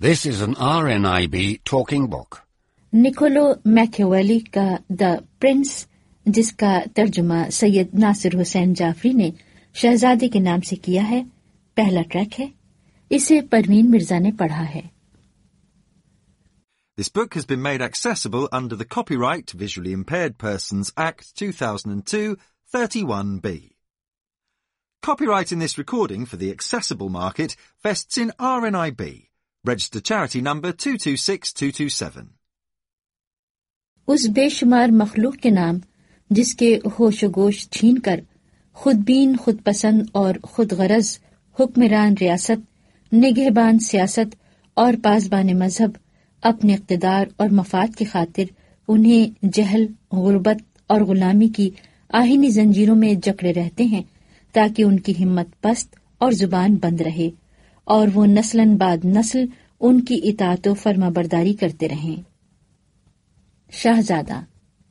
This is an RNIB talking book. Niccolo Machiavelli का the Prince, जिसका तर्जुमा सैयद नासिर हुसैन जाफरी ने शहजादे के नाम से किया है, पहला ट्रैक है। इसे परवीन मिर्जा ने पढ़ा है। This book has been made accessible under the Copyright to Visually Impaired Persons Act 2002, 31B. Copyright in this recording for the accessible market vests in RNIB. Registered charity number 226227. उस बेशुमार मखलूक के नाम जिसके होश गोश छीन कर खुदबीन, खुद पसंद और खुद गरज हुक्मरान रियासत, निगहबान सियासत और पासबान मजहब अपने इक़्तिदार और मफाद की खातिर उन्हें जहल, गुर्बत और गुलामी की आहीनी जंजीरों में जकड़े रहते हैं, ताकि उनकी हिम्मत पस्त और जुबान बंद रहे और वो नस्लन बाद नस्ल उनकी इताअत व फरमाबरदारी करते रहें। शहजादा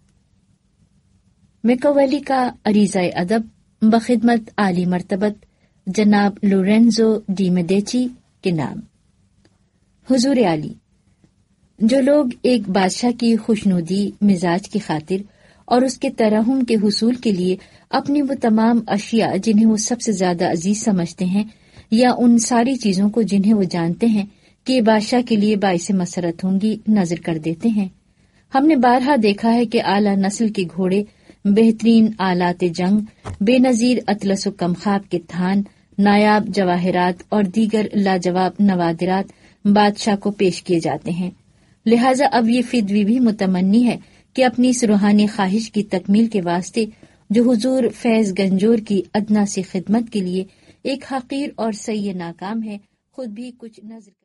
मैकियावेली का अरीज़ाए अदब बखिदमत आली मर्तबत जनाब लोरेंजो डी मेडिची के नाम। हुजूर आली, जो लोग एक बादशाह की खुशनुदी मिजाज की खातिर और उसके तरहुम के हुसूल के लिए अपनी वो तमाम अशिया जिन्हें वो सबसे ज्यादा अजीज समझते हैं, या उन सारी चीजों को जिन्हें वो जानते हैं कि बादशाह के लिए बाइस मसरत होंगी, नजर कर देते हैं। हमने बारहा देखा है कि आला नस्ल के घोड़े, बेहतरीन आलात जंग, बेनजीर अतलस व कमखाब के थान, नायाब जवाहरात और दीगर लाजवाब नवादिरात बादशाह को पेश किए जाते हैं। लिहाजा अब ये फिदवी भी मुतमन्नी है कि अपनी इस रूहानी ख्वाहिश की तकमील के वास्ते जो हुजूर फैज गंजोर की अदना सी खिदमत के लिए एक हकीर और सही नाकाम है, खुद भी कुछ नजर